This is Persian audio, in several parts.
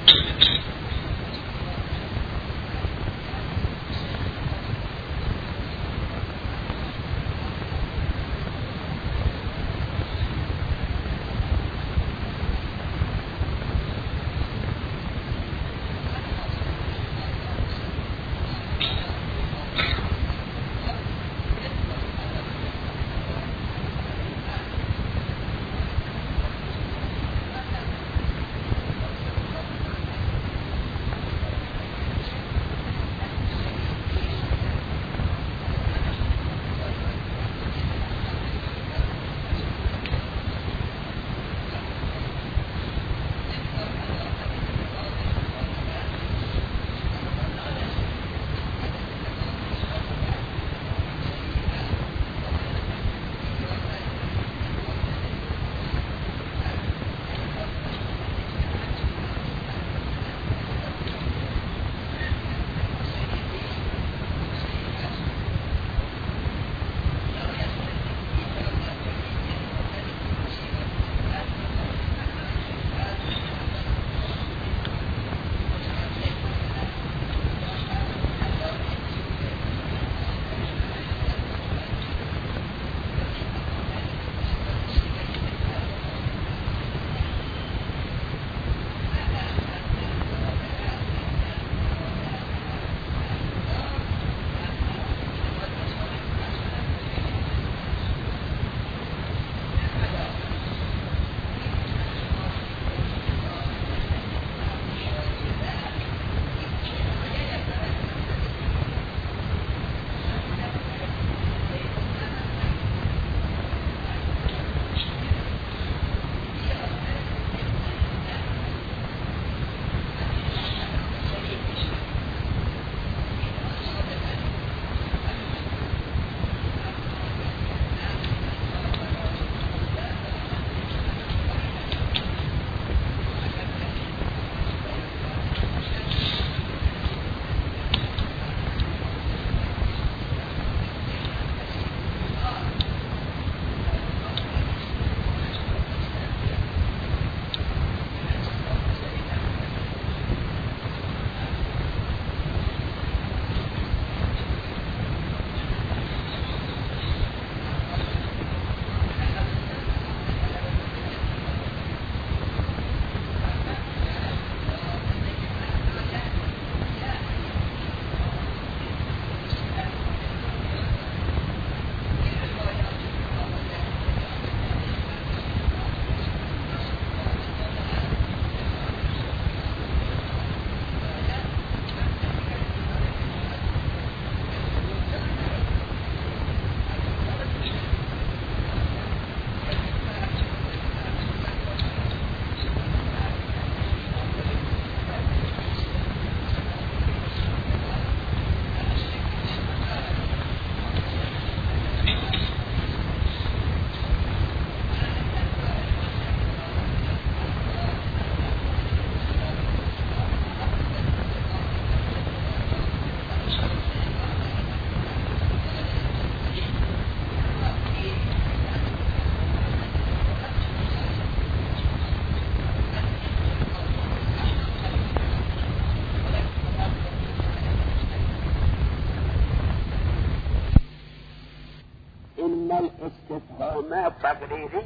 الاستفهام تقريري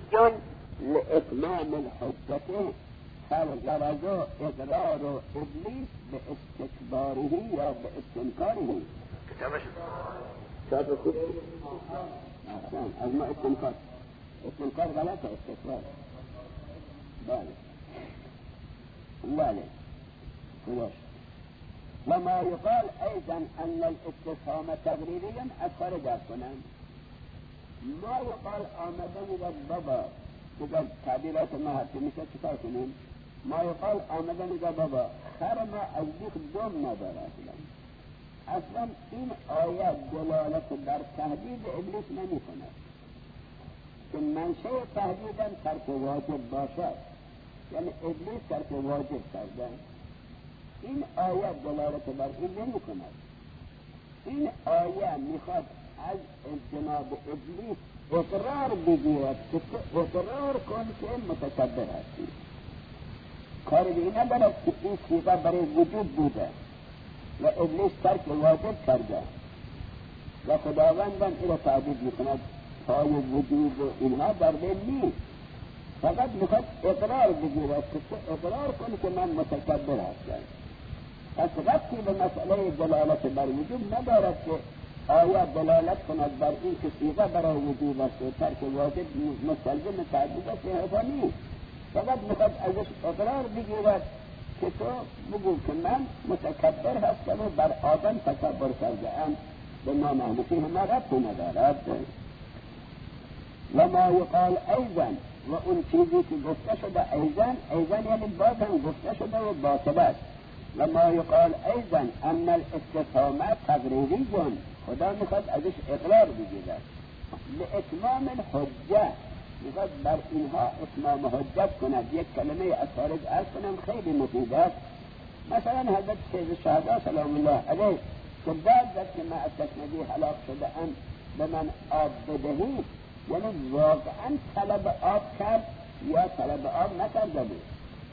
لإتمام الحجة فالغرض إقرار إبليس باستكباره وباستنكاره. كتابش شايف الكتب؟ أحسن أزمة استنكار. استنكار غلطة استكبار. بالي كواش. وما يقال أيضا أن الاستفهام تقريريا أكثر جاكنا. ما يقال آمدن بابا إذا تعبيرات ما هتمشي كتابنا. ما يقال آمدن بابا خرما أجدك دوم ندارا اصلا این آیت دلالت بر تهدید ابلیس نمی کند که منشأ تهدیدم ترک واجب باشد، یعنی ابلیس ترک واجب کردن. این آیت دلالت بر این نمی کند. این آیه میخواد از جناب ابلیس اقرار بگیرد که اقرار کن که متکبر هستی. کار دیگه ندارد که این صیغه برای وجود بوده و ابلیس ترک واجب کرده و خداوندم این را تعبیر میکند پای وجود و اینها در بین نیست، فقط میخواد اقرار بگیرد که تو اقرار کنی که من متکبر هستم. پس ربطی به مسئله دلالت بر وجود ندارد که آیا دلالت کند بر این که صیغه برای وجود است و ترک واجب مستلزم تعبیر است یا نیست، فقط میخواد ازش اقرار بگیرد که تو بگو که من متکبر هستم و بر آدم تکبر کرده ام، به ما معنی ما ربطی ندارد. و ما یقال ایضا، و اون چیزی که گفته شده ایضا یعنی باز هم گفته شده و باطل است. و ما یقال ایضا ان الاستفهام تقریری جن، خدا میخواد ازش اقرار بگیرد به اتمام الحجه، میخواد بر اینها اتمام حجت کند. یک کلمه از خارج عرض کنم خیلی مفید است. مثلا حضرت سید الشهدا سلام الله علیه که بعد که من از تشنگی هلاک شده ام به من آب بدهی، یعنی واقعا طلب آب کرد یا طلب آب نکرده بود؟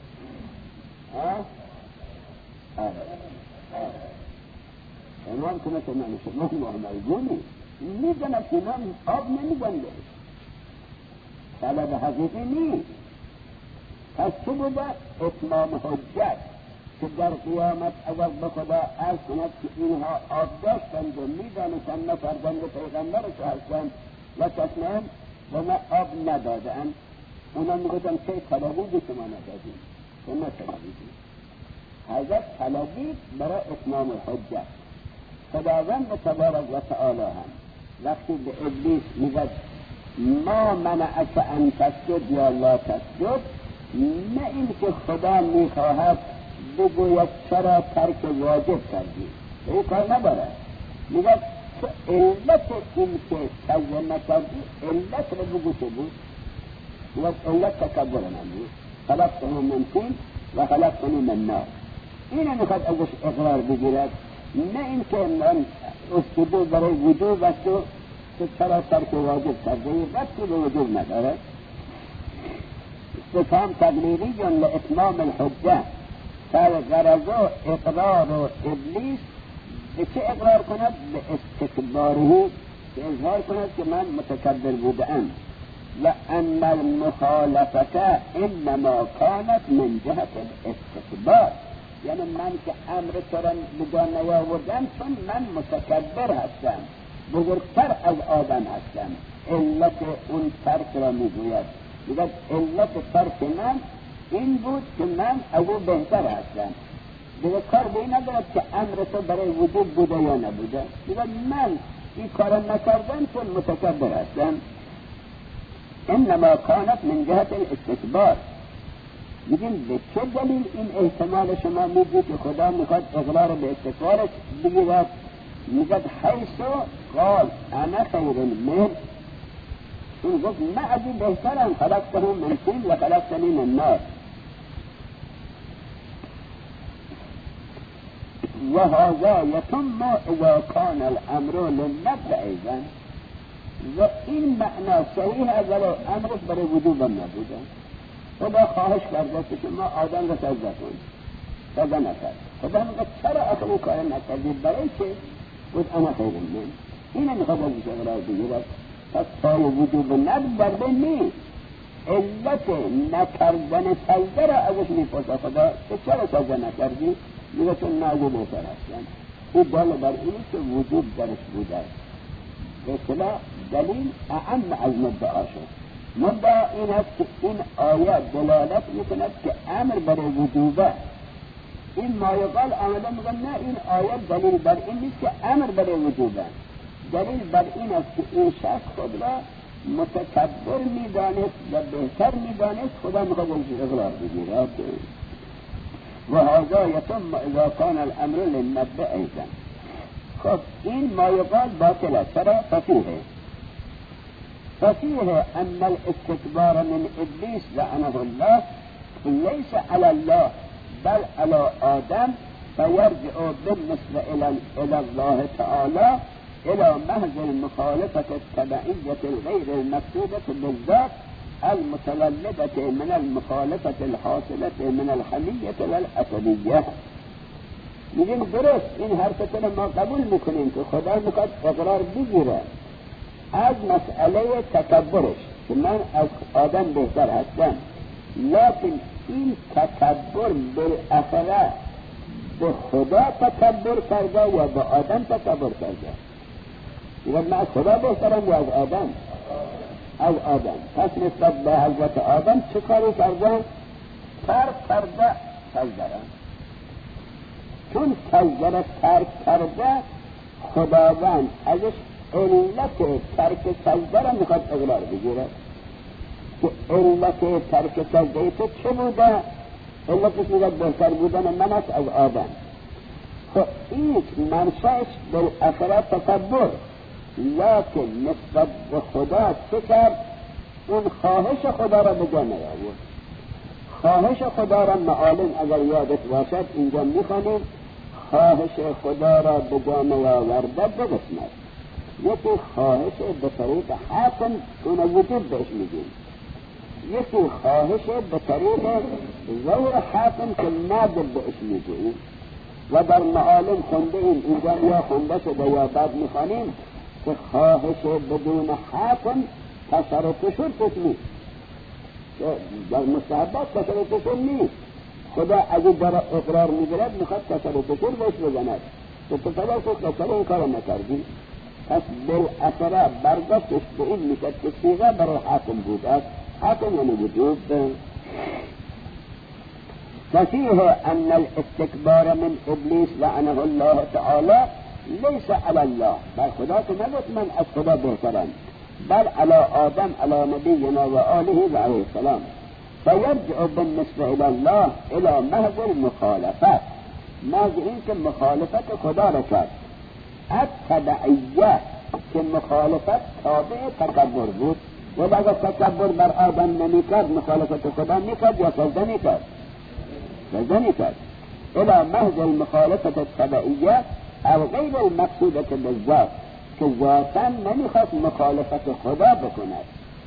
امام که مثل من شما محمدگونی میدند که من آب نمیدنده، طلب حقیقی نیست. پس چه بوده؟ اتمام حجت که در قیامت اگر به خدا عرض کند که اینها آب داشتند و میدانستند نفردند پیغمبرش هستند و تصمیم و من آب ندادند، اونا میگویدن که طلبیدی شما ندادید که نطلبیدید. حضرت طلبید برای اتمام الحجت. خداوند تبارک و تعالی هم وقتی به ابلیس میگد ما منعک ان تسجد یا لا تسجد، نه این که خدا میخواهد بگوید چرا ترک واجب کردی، این کار نداره. میگد علت این که سجده نکردی علت رو بگو چه بود؟ میگد علت تکبر من بود، خلقته من طین و خلقتنی من نار. اینه میخواد ازش اقرار بگیرد، نه این که من اسجده برای وجوب است و که چرا ترک واجب کرده، ربطی به وجوب نداره. استفهام تقریری جن لاتمام الحجه، غرض اقرار و ابلیس به چه اقرار کند؟ به استکباره، که اظهار کند که من متکبر بودم. و ان المخالفت انما کانت من جهت الاستکبار، یعنی من که امر ترا بجا نیاوردم چون من متکبر هستم، بزرگتر از آدم هستم. علت اون ترک را میگوید، میگوید علت ترک من این بود که من از او بهتر هستم. دیگه کار به این ندارد که امر تو برای وجود بوده یا نبوده، میگوید من این کار نکردم چون متکبر هستم. انما کانت من جهت الاستکبار. میگیم به چه دلیل این احتمال شما میگید که خدا میخواد اقرار به استکبارش بگیرد؟ میگد حیث قال انا خیر من، اون گفت من از این بهترم، خلقته من طین و خلقتنی من نار. و هذا یتم اذا کان الامر للنفع ایضا، و این معنا صحیح است ولو امرش برای وجوب نبوده. خدا خواهش کرده که شما آدم را سجده کنید، سجده نکرد. خدا میگه چرا آخری کار نکردید؟ برای چه؟ بود انا خیر من. اینه میخواد ازش اقرار بگیرد. پس پای وجوب ندب در بین نیست. علت نکردن سجده را ازش میپرسه خدا که چرا سجده نکردی؟ میگه چون نازو بهتر هستن. این دل بر اینه که وجود درش بوده است. به اصطلاح دلیل اعم از مدعا شد. مدعا این است که این آیات دلالت میکند که امر برای وجوبه. این مایقال آمده میگن نه، این آیات دلیل بر این نیست که امر برای وجوبه. دلیل بر این است که این شخص خود را متکبر میدانست و بهتر میدانست، خدا میخواد اقرار بگیرد. و هذا یتم اذا کان الامر للنبع ایضا. خب این مایقال باطل است. چرا؟ ففيه أن الاستكبار من إبليس لعنه الله ليس على الله بل على آدم، فيرجع بالنسبة إلى الله تعالى إلى محض المخالفة التبعية الغير المقصودة بالذات المتولدة من المخالفة الحاصلة من الحمية والعصبية. میگیم درست این حرفتون ما قبول میکنیم که خدا میخواد اقرار بگیره از مسئله تکبرش که من از آدم بهتر هستم، لیکن این تکبر بالاخره به خدا تکبر کرده یا به آدم تکبر کرده؟ میگم من از خدا بهترم یا از آدم؟ از آدم. پس نسبت به حضرت آدم چه کاری کرده؟ ترک کرده سجده. چون سجده ترک کرده، خداوند ازش علت ترک سجده را میخواد اقرار بگیره که علت ترک سجده تو چه بوده؟ علتش میگه بهتر بودن من است از آدم. خب این منشأش بالاخره تکبر، لیکن نسبت به خدا چه کرد؟ اون خواهش خدا را به جا نیاورد. خواهش خدا را معالم اگر یادت باشد اینجا میخوانیم، خواهش خدا را به جا نیاورده دو قسمت. یکی خواهش به طریق حاکم اون وجود بهش میگیم، یکی خواهش به طریق غیر حاکم که نادر بهش میگیم و در معالم خونده اینجا یا خونده شده یا بعد میخوانیم که خواهش بدون حاکم تصرف شرطش نیست، در مستحبات تصرف شرط نیست. خدا اگه در اقرار میگرد میخواد تصرف شرط بهش بزند تو تصرف این کار نکردی. پس بالاخره برگشتش به این میشد که صیغه برای حاکم بود است. حاکم یعنی وجود. ففيه ان الاستكبار من ابلیس لعنه الله تعالی لیس علی الله، بل خدا که نگفت من از خدا بهترم، بل علی آدم علی نبینا و آله و علیه السلام. فیرجع بالنسبه الى الله الى محض المخالفت، محض این که مخالفت خدا را کرد. التبعیه که مخالفت تابع تکبر بود و اگر تکبر بر آدم نمیکرد مخالفت خدا میکرد یا سجده میکرد؟ سجده میکرد. الى محض المخالفت التبعیه او غیر المقصودة بالذات که ذاتا نمیخواست مخالفت خدا بکند.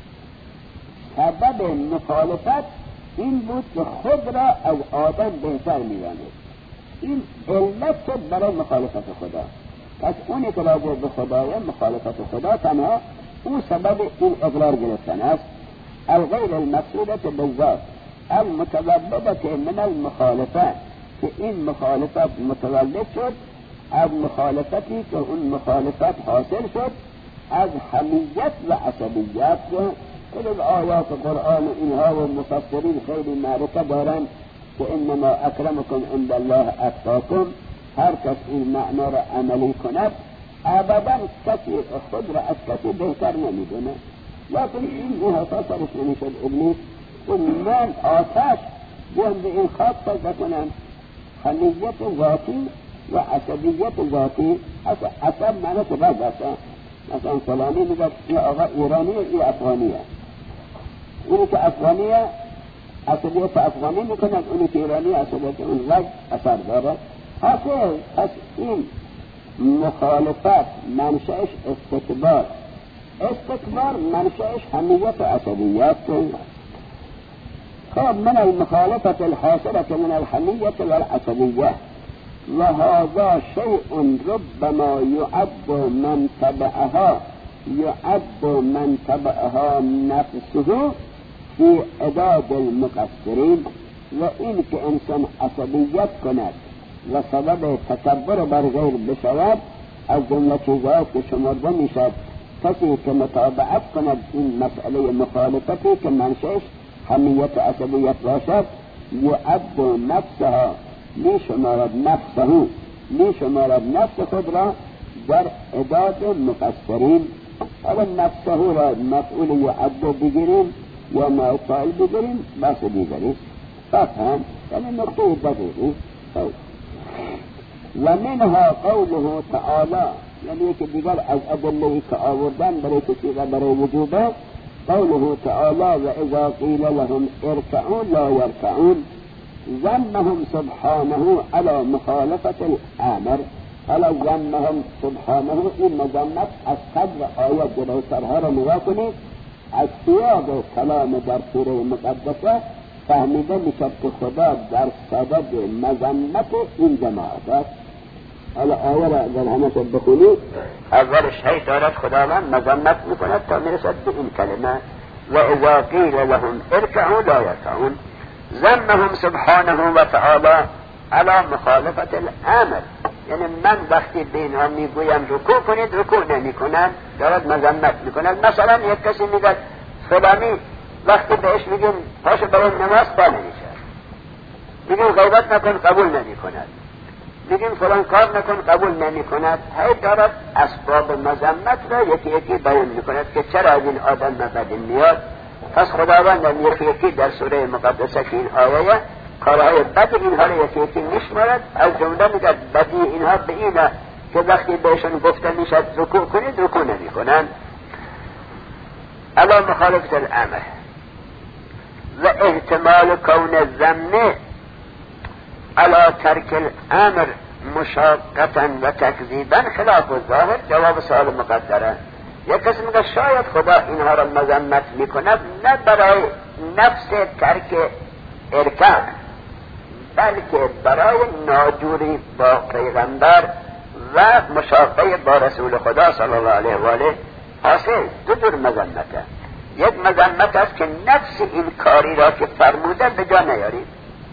سبب مخالفت این بود که خود را از آدم بهتر می‌دانست. این علت شد برای مخالفت خدا. پس اونی که راجع به خدای مخالفت خدا تنها او سبب این اقرار گرفتن است. الغیر المقصودة بالذات المتولدة من المخالفت که این مخالفت متولد شد از مخالفتی که اون مخالفت حاصل شد از حمیت و عصبیت. که آیات قرآن اینها و مفسرین خیلی معرفه دارن که انما اکرمکم عند الله اتقاکم، هر کس این معنا را عملی کند ابدا کسی خود را از کسی بهتر نمیدونه. لیکن این احساس سرش نمیشد ابلیس و من آتش بیان به این خاک سجده کنم. حمیت ذاتی و عصبیت ذاتی، عصب معنی که بعد مثلا فلانی میگه این آقا ایرانیه این افغانیه، اونی که افغانیه عصبیت افغانی میکنن، اونی که ایرانی عصبیت اون رگ اثر داره. حاصل از این مخالفت منشأش استکبار، استکبار منشأش حمیت و عصبیت. خب من المخالفة الحاصلة من الحمية والعصبية وهذا شيء ربما يعد من تبعها نفسه في عداد المقصرين. و این که انسان عصبیت کند و سبب تکبر بر غیر بشود از جمله چیزات که شمرده میشد. کسی که متابعت کند این مسئله مخالفتی که منشأش حمیت عصبیت باشد یعد نفسها میشمارد نفس خود را در عداد مقصرین. حالا نفسه را مفعول یعد بگیریم یا مفعول بگیریم بس دیگری فهم، یعنی نقطه دقیقی. و منها قوله تعالی، یعنی که دیگر از ادله که آوردن برای کسی و برای وجوده. قوله تعالى وإذا قيل لهم اركعوا لا يركعون ذمهم سبحانه على مخالفة الآمر. على ذمهم سبحانه این مذمت از قدر آیت جلوترها را نگاه کنید از سیاق کلام در سوره مقدسه فهمیده میشد که خدا در صدد مذمت این جماعت است. حالا آیه را اگر همه بخونید اولش هی دارد خداوند مذمت میکند تا میرسد به این کلمه و اذا قیل لهم ارکعوا لا یرکعون ذمهم سبحانه و تعالی علی مخالفت الامر. یعنی من وقتی به اینها میگویم رکوع کنید رکوع نمی کنند، دارد مذمت میکند. مثلا یک کسی میگه فلانی وقتی بهش میگیم پاشو برای نماز پا نمیشه، میگیم غیبت نکن قبول نمی کند، میگیم فلان کار نکن قبول نمی کند. هی دارد اسباب مذمت را یکی یکی بیان میکند که چرا از این آدم بدی میاد. پس خداوند یکی یکی در سوره مقدسه که این آیه کارهای بد اینها را یکی یکی میشمارد. از جمله میگه بدی اینها به اینه که وقتی بهشون گفته میشد رکوع کنید رکوع نمی کنند. علی مخالفت الامر و احتمال کون الذم علی ترک الامر مشاقتا و تکذیبا خلاف الظاهر. جواب سوال مقدره. یک کسی میگه شاید خدا اینها را مذمت میکند نه برای نفس ترک ارکع بلکه برای ناجوری با پیغمبر و مشاقه با رسول خدا صلی الله علیه و آله حاصل. دو جور مذمته. یک مذمت است که نفس این کاری را که فرموده به جا نیارید،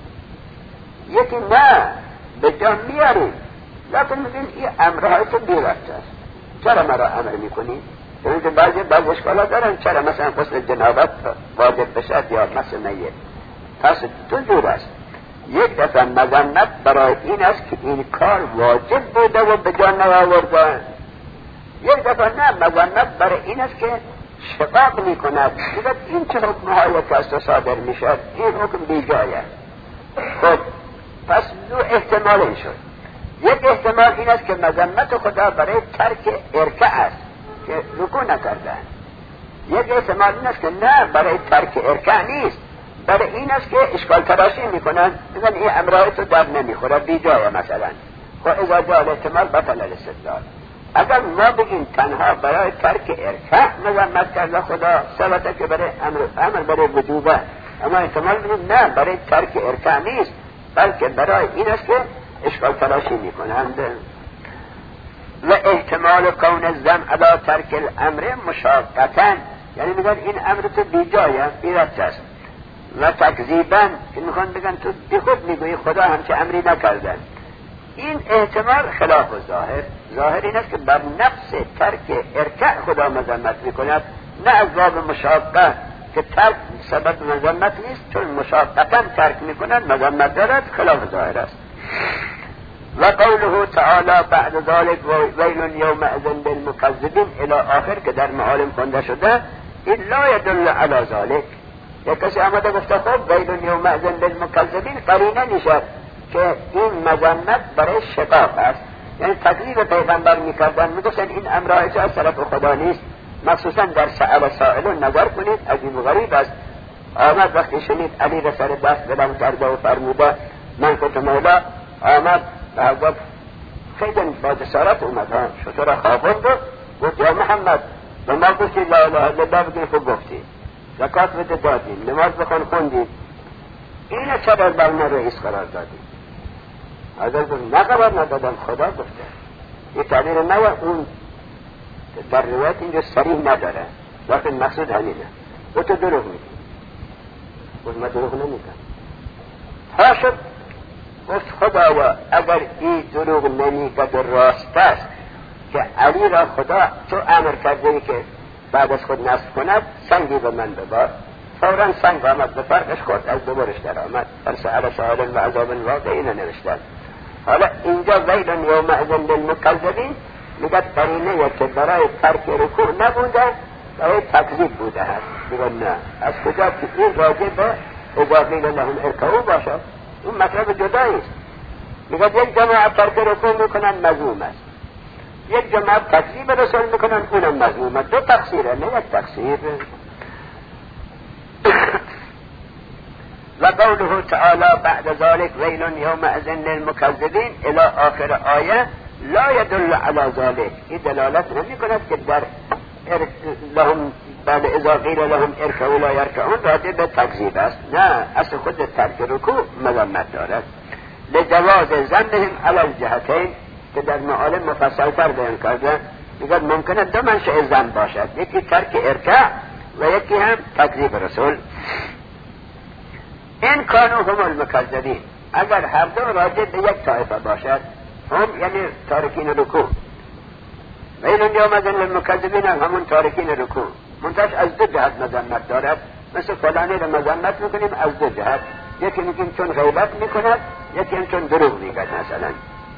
یکی نه به جا میارید لیکن میگین این امرهای تو بیرفت است، چرا مرا امر میکنی؟ چون بعضی اشکالات دارن، چرا مثلا غسل جنابت واجب بشد یا مثل میت. پس دو جور است. یک دفعه مذمت برای این است که این کار واجب بوده و به جا نیاورده. یک دفعه نه، مذمت برای این است که شقاق میکند. این چه حکمهایی که از تو صادر میشد، این حکم بیجایه. خب پس دو احتمال این شد. یک احتمال این است که مذمت خدا برای ترک ارکع است که رکوع نکردن. یک احتمال این است که نه، برای ترک ارکع نیست، برای این است که اشکال تراشی میکنن، میگن این امرای تو در نمیخوره بیجایه مثلا. خب اذا جاء الاحتمال بطل الاستدلال. اگر ما بگیم تنها برای ترک ارکع مذمت کرده خدا، ثبته که برای امر برای وجوبه، اما احتمال بگیم نه، برای ترک ارکع نیست بلکه برای این است که اشکال تراشی میکنند. و احتمال کون الذم علی ترک الامر مشاقتا، یعنی میگن این امر تو بیجایه، بیرفت است. و تکذیبا، که میخوان بگن تو بی خود میگویی خدا همچه امری نکردن. این احتمال خلاف ظاهر. ظاهر این است که بر نفس ترک ارکع خدا مذمت میکند، نه از باب مشاقه که ترک سبب مذمت نیست، چون مشاقتا ترک میکنند مذمت دارد، خلاف ظاهر است. و قوله تعالی بعد ذلك ویل یومئذ للمکذبین الی آخر که در معالم خونده شده، این لا یدل علی ذلك. یک کسی آمده گفته خب ویل یومئذ للمکذبین قرینه نشد که این مذمت برای شقاق است، یعنی تکذیب پیغمبر میکردن، میگفتن این امرای از طرف خدا نیست. مخصوصا در سأل سائلون نظر کنید، عجیب و غریب است. آمد وقتی شنید علی را سر دست بلند کرده و فرموده من کت مولا، آمد و حضرت خیلی با جسارت اومد، شطور خوابند گفت یا محمد و ما گفتی لا اله الا الله بگیم خوب گفتی، زکات بده دادیم، نماز بخون خوندیم، اینه چرا بر ما رئیس قرار دادیم؟ حضرت گفت نه قرار ندادم، خدا گفته. این تعبیر نه اون در روایت اینجا صریح نداره، لیکن مقصود همینه. و تو دروغ میگی. گفت من دروغ نمیگم. تا شد گفت خدایا اگر این دروغ نمیگد راست است که علی را خدا تو امر کرده که بعد از خود نصب کند، سنگی به من ببار. فوراً سنگ آمد به فرقش خورد، از دوبارش در آمد. فرسأل سائل و عذاب واقع اینو نوشتن. حالا اینجا ویل یومئذ للمکذبین میگه قرینه که برای ترک رکوع نبوده، برای تکذیب بوده هست. میگه نه، از کجا که این راجع به اذا قیل لهم ارکعوا باشد، این مطلب جدایی است. میگه یک جماعت ترک رکوع میکنن مذموم است، یک جماعت تکذیب رسول میکنن اونم مذموم است. دو تقصیره، نه یک تقصیر. و قوله تعالی بعد ذلك ویل یومئذ للمکذبین الی آخر آیه لا يدل على ذلك، این دلالت نمی کند که در لهم بعد اذا قیل لهم ارکعوا لا یرکعون راجع به تکذیب است. نه، اصل خود ترک رکوع مذمت دارد. لجواز ذمهم علی الجهتین که در معالم مفصل‌تر بیان کرده، میگه ممکنه دو منشأ ذم باشد، یکی ترک ارکاع و یکی هم تکذیب رسول. این کانوا هم المکذبین، اگر هر دو راجع به یک طایفه باشد، هم یعنی تارکین رکوع، ویل یومئذ للمکذبین همون تارکین رکوع، منتهش از دو جهت مذمت دارد. مثل فلانی را مذمت میکنیم از دو جهت، یکی میگیم چون غیبت میکند، یکی چون دروغ میگد مثلا.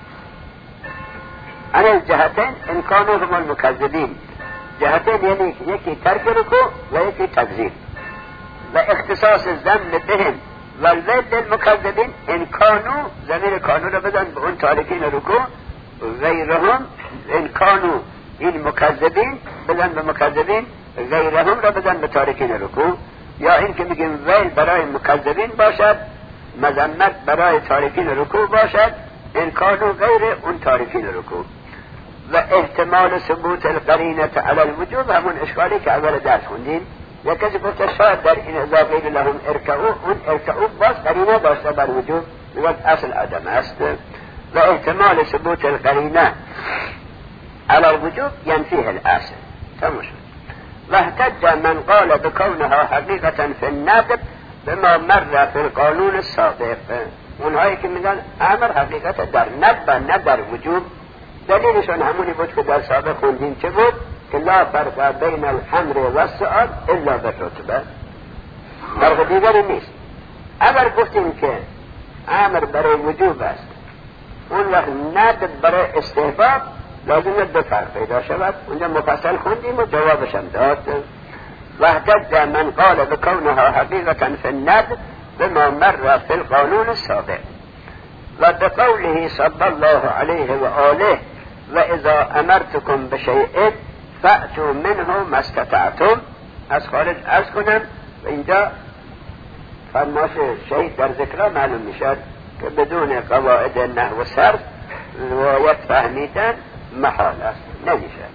عن الجهتین ان کانوا هم المکذبین، جهتین یعنی یکی ترک رکوع و یکی تکذیب. و اختصاص ذم بهم و الویل للمکذبین ان کانوا، ضمیر کانوا را بزن به اون تارکین رکوع، غیرهم ان کانوا این مکذبین بزن به مکذبین، غیرهم را بزن به تارکین رکوع. یا این که میگیم ویل برای مکذبین باشد، مذمت برای تارکین رکوع باشد، ان کانوا غیر اون تارکین رکوع. و احتمال ثبوت القرینه علی الوجوب، همون اشکالی که اول درس خوندیم. یا کسی گفته شاید در این اذا قیل لهم ارکعوا، اون ارکعوا باز قرینه داشته بر وجوب، میگه اصل عدم است. و احتمال ثبوت القرینه علی الوجوب ینفیه الاصل. تمام شد. و احتج من قال بکونها حقیقتا فی الندب بما مر فی القانون السابق، اونهایی که میگن امر حقیقت در ندب نه در وجوب، دلیلشون همونی بود که در سابق خوندیم چه بود؟ که لا فرق بین الامر و السؤال الا بالرتبه، فرق دیگری نیست. اگر گفتیم که امر برای وجوب است، اون وقت ندب برای استحباب، لازم دو فرق پیدا شود. اونجا مفصل خوندیم و جوابش هم داد. و احتج من قال بکونها حقیقتا فی الندب بما مر فی القانون السابق. و بقوله صلی الله علیه و آله و اذا امرتکم بشیء فأتوا منه ما استطعتم. از خارج عرض کنم و اینجا فرماش شیء در ذکر معلوم میشد که بدون قواعد نحو و صرف روایت فهمیدن محال است، نمیشه.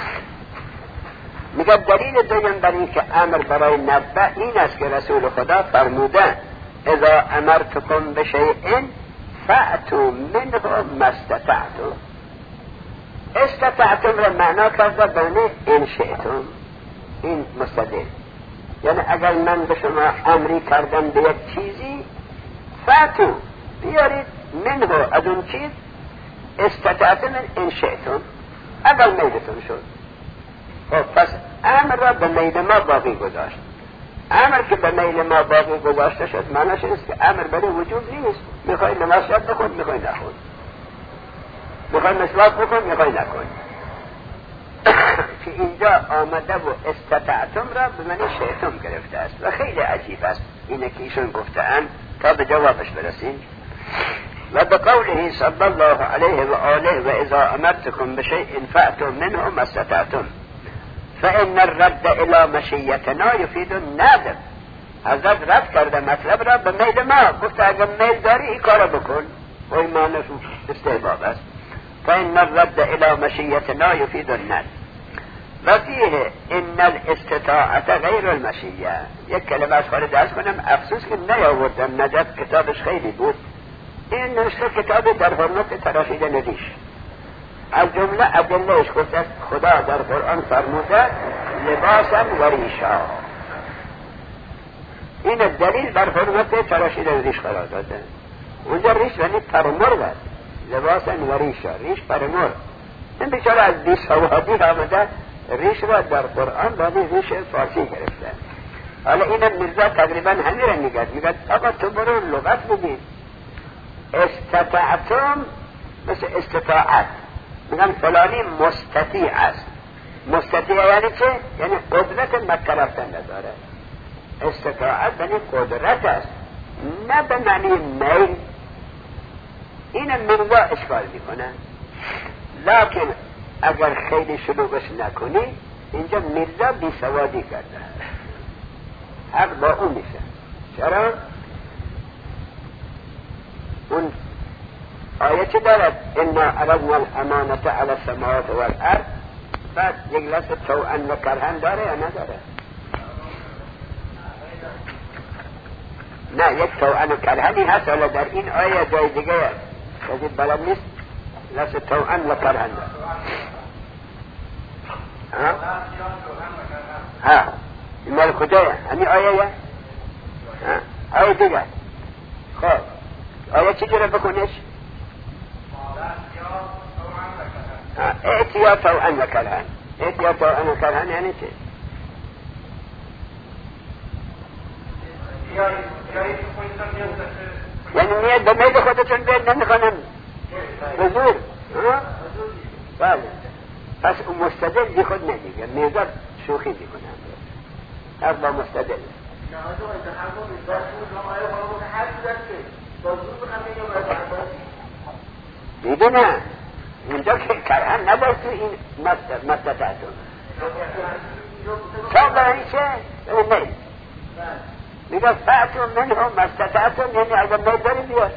میگه دلیل دویم بر این که امر برای نبع این است که رسول خدا فرمودن اذا امرتکم بشیء فأتوا منه ما استطعتم. استطعتم را معنا کرده بینه این شئتم، این مستدل، یعنی اگر من به شما امری کردم به یک چیزی، فأتوا بیارید منه از اون چیز، استطعتم این شئتم اگر میلتون شد. خب پس امر را به میل ما باقی گذاشت. امر که به میل ما باقی گذاشته شد معناش است که امر برای وجوب نیست. میخوای نماز شب بخون، میخوای نخون، میخوای مسواک بکن، میخوای نکن. که اینجا آمده و استطعتم را به معنی شئتم گرفته است و خیلی عجیب است اینه که ایشون گفتن تا به جوابش برسیم. و بقوله صلی الله علیه و آله و اذا امرتکم بشیء فأتوا منه ما استطعتم فإن الرد الى مشیتنا یفید الندب. حضرت رد کرده مطلب را به میل ما، گفت اگر میل داری این کارا بکن و این معنی استحباب است. فإن الرد الى مشیتنا یفید الندب. و فیه ان الاستطاعت غیر المشیه. یک کلمه از خارج درس کنم، افسوس که نیاوردم، نجف کتابش خیلی بود. این نوشته کتاب در حرمت تراشیدن ریش. از جمله ادلهش گفته خدا در قرآن فرموده لباسا و ریشا، این دلیل بر حرمت تراشیدن ریش قرار داده. اونجا ریش یعنی پرمرد، لباسا و ریشا، ریش پرمرد. این بیچاره از بیسوادی آمده ریش را در قرآن ولی ریش فارسی گرفته. حالا اینم میرزا تقریبا همین را میگه آقا تو برو لغت بگید. استطاعتم مثل استطاعت، میگن فلانی مستطیع است. مستطیع یعنی چه؟ یعنی قدرت مکه رفتن نداره. استطاعت یعنی قدرت است، نه به معنی میل. اینم میرزا اشکال میکنه. لکن اگر خیلی شلوغش نکنی اینجا میرزا بیسوادی کرده، حق با اون میشه. چرا؟ اون آیه چه دارد؟ انا عرضنا الامانة على السماوات والارض بعد یک لفظ توأن و کرهن داره یا نداره؟ نه، یک توأن و کرهنی هست، ولی در این آیه جای دیگه کسی بلد نیست لفظ توأن و کرهن داره. ها این مال کجایه؟ همین آیه آیه دیگه. خب آیه چی جوره بکنش؟ ائتیا توأن و کرهن. ائتیا توأن و کرهن یعنی چی؟ یعنی میاد به میل خودتون بید نمیخوانم حضور. بله، پس اون مستدل بی خود نمیگه، میزد شوخی میکنه، هر با مستدل میدونه اینجا که کرهن ندار تو این مستدلتون تا برای چه؟ میل میگه فعتون من هم مستطعتون، یعنی اگر میل داری بیاد.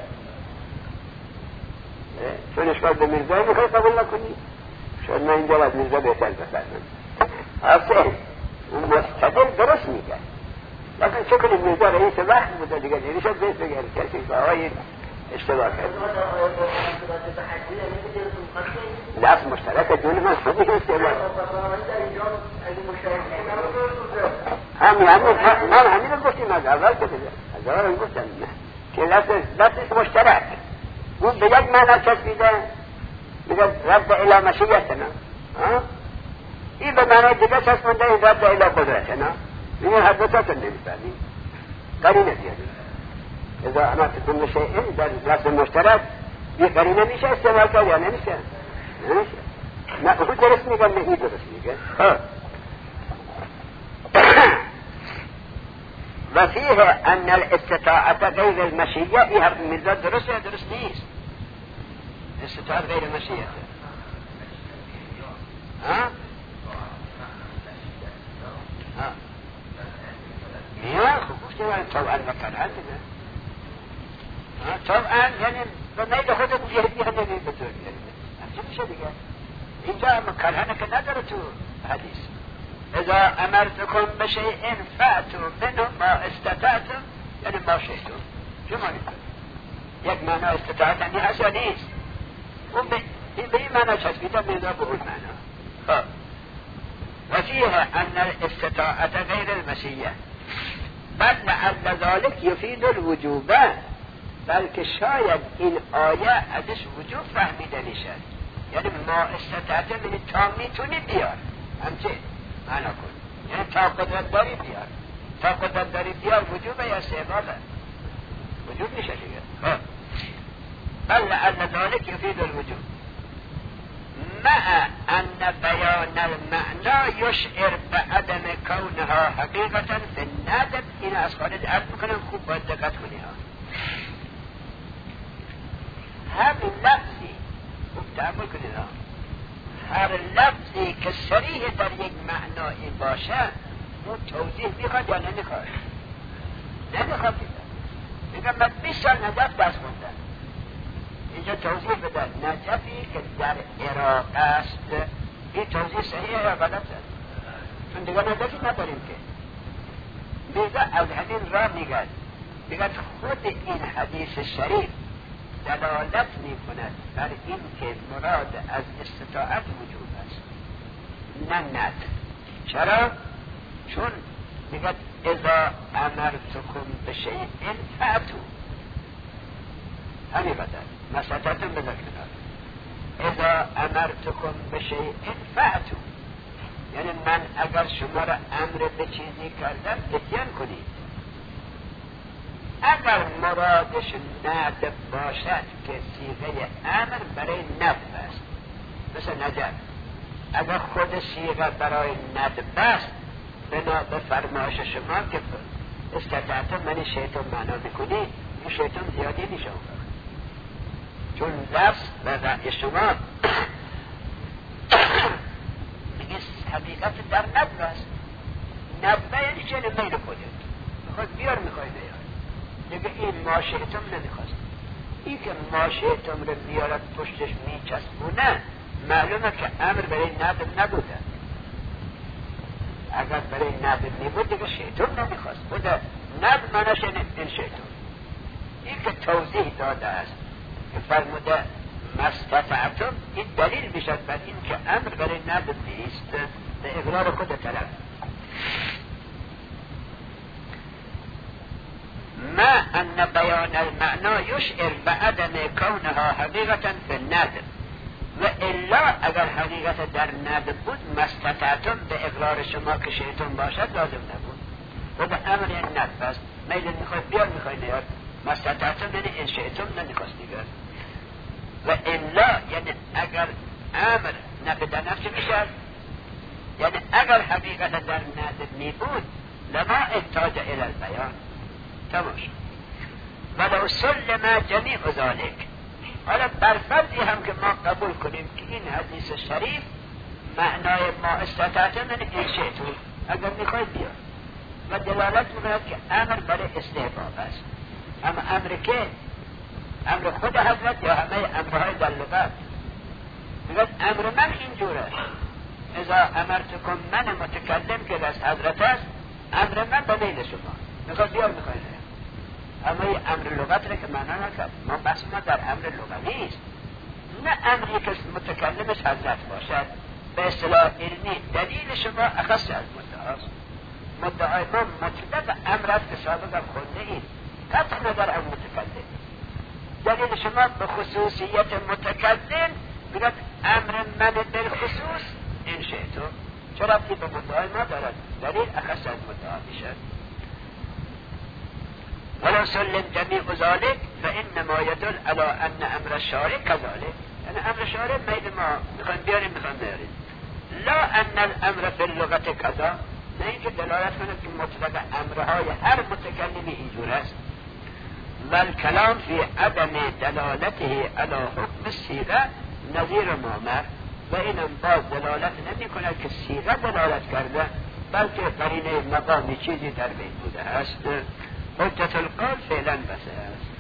چون اشکال به میرزایی میخوای قبول نکنی؟ شاید من اینجا باید میرزا بهتر بفرمم. آسه اون مستدل درست میگه، لیکن چه کنیم میرزا رئیس وقت بوده دیگه، دیگه شد بهت بگه کسی که آقای اشتباه کرد. لفظ مشترک جون من خودی که استعمال همین رو گفتیم از اول که بده، از اول رو گفتم که لفظ مشترک اون به یک معنی چسبیده، میگه رد الی مشیتنا، این به معنی دیگه چسبنده این رد الی قدرتنا. میگه حدثاتون نمیفهمیم قرینه بیادیم. اذا امرتكم بشيء در لفظ مشترک یه قرینه میشه استعمال کرد یا نمیشه؟ نمیشه. نه اون درست میگه، نه این درست میگه. و فیه ان الاستطاعت غیر المشیه، این حرف میرزا درست یا درست نیست؟ استطاعت غیر مشیه میان خوب گفته من طبعا بکرهن دیگه. طبعا یعنی به میل خودت بیه نمید بطور همچه میشه دیگه. اینجا اما کرهنه که نداره تو حدیث. اذا امرتكم بشيء فأتوا منه ما استطعتم، یعنی ما شئتم. چه معنی کنه؟ یک معنی استطاعت هست یا نیست؟ اون به این معنی چسبیده میزا به اون معنی. و فیه ان الاستطاعت غیر المشیه، بل لعل ذلك یفید الوجوبه، بلکه شاید این آیه ازش وجوب فهمیده میشه، یعنی ما استطاعت من تا میتونی بیار همچه معنا کن، یعنی تا قدرت داری بیار، تا قدرت داری بیار وجوبه یا استحبابه؟ وجوب میشه دیگه. بل لعل ذلك یفید الوجوب مع ان بیان المعنى یشعر بعدم کونها حقیقتا فی الندب. این از خارج عرض میکنم، خوب باید دقت کنی ها. همین لفظی خوب تعمل کنید ها، هر لفظی که صریح در یک معنایی باشه اون توضیح میخواد یا نمیخواد؟ نمیخواد. میگم من 20 سال نجف درس خوندم، اینجا توضیح بده نجفی که در عراق است، این توضیح صحیحه یا غلطه؟ چون دیگه نجفی نداریم که. میگه از همین را میگه خود این حدیث شریف دلالت میکند بر این که مراد از استطاعت وجود است، نه ند. چرا؟ چون میگه اذا امرتكم بشیء فأتوا، همین بدن مسطتون بذار کنار. اذا امرتكم بشیء فأتوا، یعنی من اگر شما را امر به چیزی کردم اتیان کنید. اگر مرادش ندب باشد که صیغه امر برای ندب است، مثل نجف، اگر خود صیغه برای ندب است بنا به فرمایش شما که استطاعت من شیطان معنا میکنی، این شیطان زیادی میشه، چون لفظ و رأی شما میگه حقیقت در ندب است. ندب یعنی چه؟ میل خودت میخواد بیار، میخوای بیار دیگه. این ما شیطان نمیخواست، این که ما شیطان رو بیارد پشتش میچسبونه معلومه که امر برای ندب نبوده. اگر برای ندب میبود دیگه شیطان نمیخواست. خود ندب معناش این شیطان. این که توضیح داده است که فرموده مستطعتم، این دلیل میشد بر این که امر برای ندب نیست، به اقرار خود طرف. ما ان بیان المعنا یشعر بعدم کونها حقیقتا فی الندب، و الا اگر حقیقت در ندب بود مستطعتم به اقرار شما که شیطان باشد لازم نبود. و به امر این ندب است، میل میخواد بیار میخواد نیاد، مستطعتم یعنی این شیطان نمیخواست دیگر. و الا یعنی اگر امر نبدا نفس میشد، یعنی اگر حقیقت در ندب می بود لما احتاج الى البیان. تمام شد. ولو سلم جمیع ذلك، حالا بر فرضی هم که ما قبول کنیم که این حدیث شریف معنای ما استطاعتم یعنی این شیطان اگر میخواید بیار و دلالت میکند که امر برای استحباب است. اما امر که امر خود حضرت یا همه امرهای در لغت میگه امر من اینجور است. اذا امرتکم من متکلم که از حضرت است، امر من به میل شما میخواد بیار میخواید. اما این امر لغت را که معنا نکرد، ما بحث ما در امر لغوی است، نه امری که متکلمش حضرت باشد. به اصطلاح علمی دلیل شما اخص از مدعاست. مدعای ما مطلق امر است که سابقا خونده این قطع ندار از متکلم. دلیل شما به خصوصیت متکلم بگید امر من بالخصوص این شیطان، چرا که به مدعای ما دارد دلیل اخص از مدعا میشد. ولو سلم جمیع ذلك فانما يدل على ان امر الشارع كذلك، یعنی امر شارع میل ما میخوان بیاریم میخوان بیاریم. لا ان الامر في اللغه كذا، نه اینکه دلالت کنه که مطلق امرهای هر متکلمی اینجور است. والکلام فی عدم دلالته على حکم الصیغه نظیر مامر، و اینم باز دلالت نمی کنه که صیغه دلالت کرده، بلکه قرینه مقامی چیزی در بین بوده است. حجت القول فعلا بس است.